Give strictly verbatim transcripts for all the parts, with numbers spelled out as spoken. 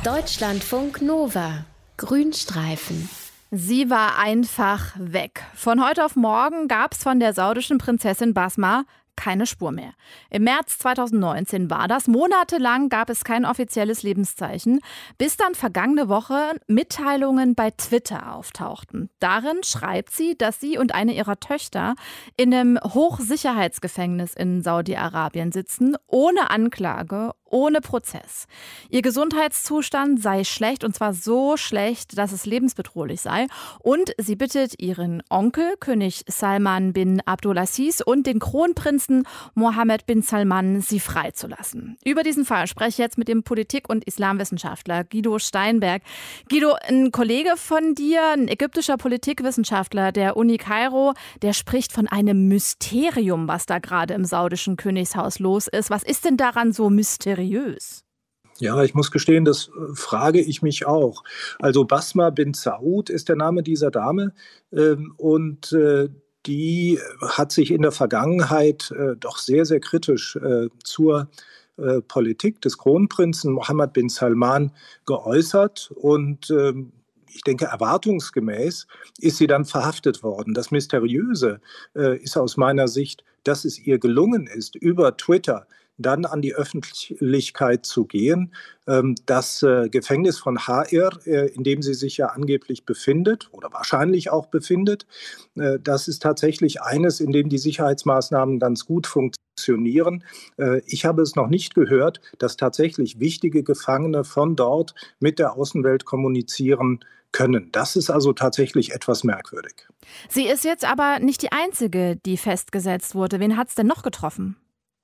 Deutschlandfunk Nova. Grünstreifen. Sie war einfach weg. Von heute auf morgen gab es von der saudischen Prinzessin Basma keine Spur mehr. Im März zweitausendneunzehn war das. Monatelang gab es kein offizielles Lebenszeichen, bis dann vergangene Woche Mitteilungen bei Twitter auftauchten. Darin schreibt sie, dass sie und eine ihrer Töchter in einem Hochsicherheitsgefängnis in Saudi-Arabien sitzen, ohne Anklage, ohne Prozess. Ihr Gesundheitszustand sei schlecht, und zwar so schlecht, dass es lebensbedrohlich sei. Und sie bittet ihren Onkel, König Salman bin Abdulaziz, und den Kronprinzen Mohammed bin Salman, sie freizulassen. Über diesen Fall spreche ich jetzt mit dem Politik- und Islamwissenschaftler Guido Steinberg. Guido, ein Kollege von dir, ein ägyptischer Politikwissenschaftler der Uni Kairo, der spricht von einem Mysterium, was da gerade im saudischen Königshaus los ist. Was ist denn daran so mysteriös? Ja, ich muss gestehen, das frage ich mich auch. Also Basma bin Saud ist der Name dieser Dame, ähm, und äh, die hat sich in der Vergangenheit äh, doch sehr, sehr kritisch äh, zur äh, Politik des Kronprinzen Mohammed bin Salman geäußert, und ähm, ich denke, erwartungsgemäß ist sie dann verhaftet worden. Das Mysteriöse äh, ist aus meiner Sicht, dass es ihr gelungen ist, über Twitter dann an die Öffentlichkeit zu gehen. Das Gefängnis von Ha'ir, in dem sie sich ja angeblich befindet oder wahrscheinlich auch befindet, das ist tatsächlich eines, in dem die Sicherheitsmaßnahmen ganz gut funktionieren. Ich habe es noch nicht gehört, dass tatsächlich wichtige Gefangene von dort mit der Außenwelt kommunizieren können. Das ist also tatsächlich etwas merkwürdig. Sie ist jetzt aber nicht die Einzige, die festgesetzt wurde. Wen hat es denn noch getroffen?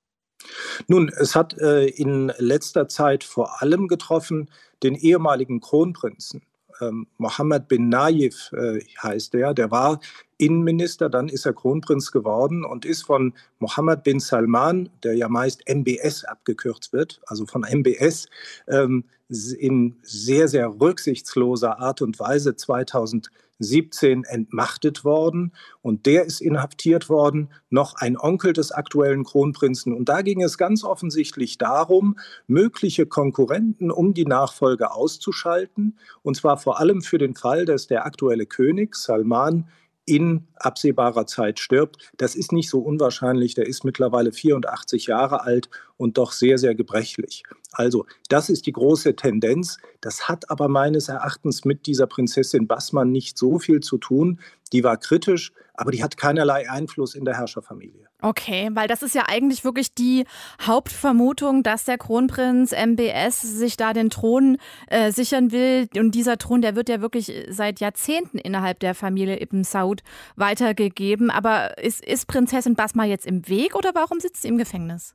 Nun, es hat äh, in letzter Zeit vor allem getroffen den ehemaligen Kronprinzen. Ähm, Mohammed bin Nayef äh, heißt er, der war Innenminister, dann ist er Kronprinz geworden und ist von Mohammed bin Salman, der ja meist M B S abgekürzt wird, also von M B S, ähm, in sehr, sehr rücksichtsloser Art und Weise zweitausendsiebzehn entmachtet worden, und der ist inhaftiert worden, noch ein Onkel des aktuellen Kronprinzen. Und da ging es ganz offensichtlich darum, mögliche Konkurrenten um die Nachfolge auszuschalten, und zwar vor allem für den Fall, dass der aktuelle König Salman in absehbarer Zeit stirbt. Das ist nicht so unwahrscheinlich. Der ist mittlerweile vierundachtzig Jahre alt und doch sehr, sehr gebrechlich. Also, das ist die große Tendenz. Das hat aber meines Erachtens mit dieser Prinzessin Basma nicht so viel zu tun. Die war kritisch, aber die hat keinerlei Einfluss in der Herrscherfamilie. Okay, weil das ist ja eigentlich wirklich die Hauptvermutung, dass der Kronprinz M B S sich da den Thron äh, sichern will. Und dieser Thron, der wird ja wirklich seit Jahrzehnten innerhalb der Familie Ibn Saud weitergegeben. Aber ist, ist Prinzessin Basma jetzt im Weg, oder warum sitzt sie im Gefängnis?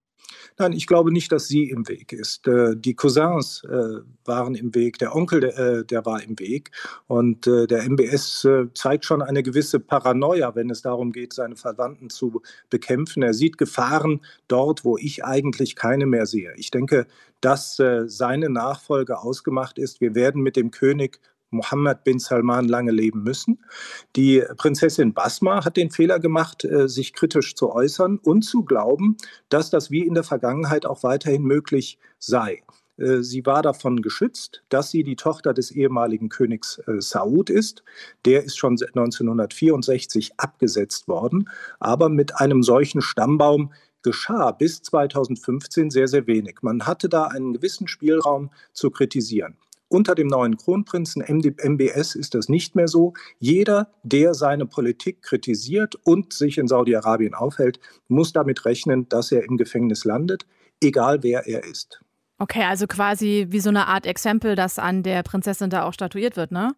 Nein, ich glaube nicht, dass sie im Weg ist. Die Cousins waren im Weg, der Onkel, der, der war im Weg. Und der M B S zeigt schon eine gewisse Paranoia, wenn es darum geht, seine Verwandten zu bekämpfen. Er sieht Gefahren dort, wo ich eigentlich keine mehr sehe. Ich denke, dass seine Nachfolge ausgemacht ist. Wir werden mit dem König Mohammed bin Salman lange leben müssen. Die Prinzessin Basma hat den Fehler gemacht, sich kritisch zu äußern und zu glauben, dass das wie in der Vergangenheit auch weiterhin möglich sei. Sie war davon geschützt, dass sie die Tochter des ehemaligen Königs Saud ist. Der ist schon neunzehnhundertvierundsechzig abgesetzt worden, aber mit einem solchen Stammbaum geschah bis zweitausendfünfzehn sehr, sehr wenig. Man hatte da einen gewissen Spielraum zu kritisieren. Unter dem neuen Kronprinzen M B S ist das nicht mehr so. Jeder, der seine Politik kritisiert und sich in Saudi-Arabien aufhält, muss damit rechnen, dass er im Gefängnis landet, egal wer er ist. Okay, also quasi wie so eine Art Exempel, das an der Prinzessin da auch statuiert wird, ne?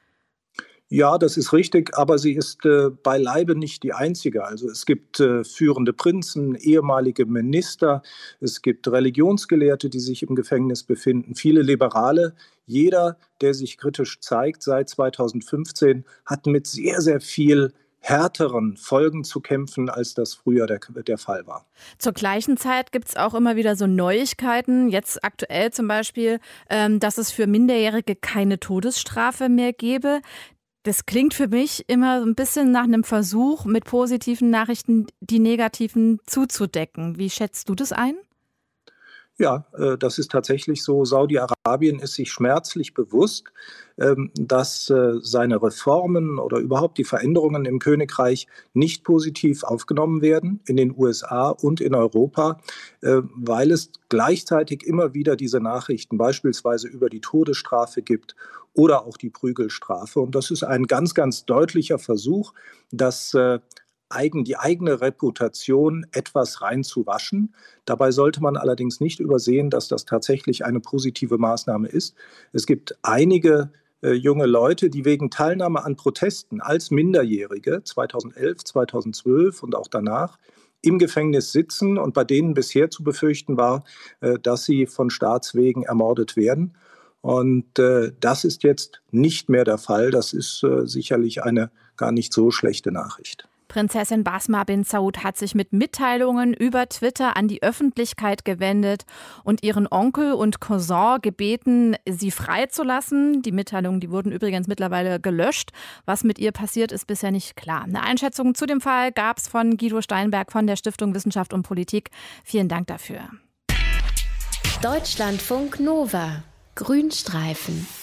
Ja, das ist richtig, aber sie ist äh, beileibe nicht die einzige. Also es gibt äh, führende Prinzen, ehemalige Minister, es gibt Religionsgelehrte, die sich im Gefängnis befinden, viele Liberale. Jeder, der sich kritisch zeigt seit zweitausendfünfzehn, hat mit sehr, sehr viel härteren Folgen zu kämpfen, als das früher der, der Fall war. Zur gleichen Zeit gibt es auch immer wieder so Neuigkeiten, jetzt aktuell zum Beispiel, ähm, dass es für Minderjährige keine Todesstrafe mehr gäbe. Das klingt für mich immer so ein bisschen nach einem Versuch, mit positiven Nachrichten die negativen zuzudecken. Wie schätzt du das ein? Ja, äh, das ist tatsächlich so. Saudi-Arabien ist sich schmerzlich bewusst, ähm, dass äh, seine Reformen oder überhaupt die Veränderungen im Königreich nicht positiv aufgenommen werden in den U S A und in Europa, äh, weil es gleichzeitig immer wieder diese Nachrichten beispielsweise über die Todesstrafe gibt oder auch die Prügelstrafe. Und das ist ein ganz, ganz deutlicher Versuch, dass äh, eigen, die eigene Reputation etwas reinzuwaschen. Dabei sollte man allerdings nicht übersehen, dass das tatsächlich eine positive Maßnahme ist. Es gibt einige äh, junge Leute, die wegen Teilnahme an Protesten als Minderjährige zweitausendelf, zweitausendzwölf und auch danach im Gefängnis sitzen und bei denen bisher zu befürchten war, äh, dass sie von Staatswegen ermordet werden. Und äh, das ist jetzt nicht mehr der Fall. Das ist äh, sicherlich eine gar nicht so schlechte Nachricht. Prinzessin Basma bin Saud hat sich mit Mitteilungen über Twitter an die Öffentlichkeit gewendet und ihren Onkel und Cousin gebeten, sie freizulassen. Die Mitteilungen, die wurden übrigens mittlerweile gelöscht. Was mit ihr passiert, ist bisher nicht klar. Eine Einschätzung zu dem Fall gab es von Guido Steinberg von der Stiftung Wissenschaft und Politik. Vielen Dank dafür. Deutschlandfunk Nova. Grünstreifen.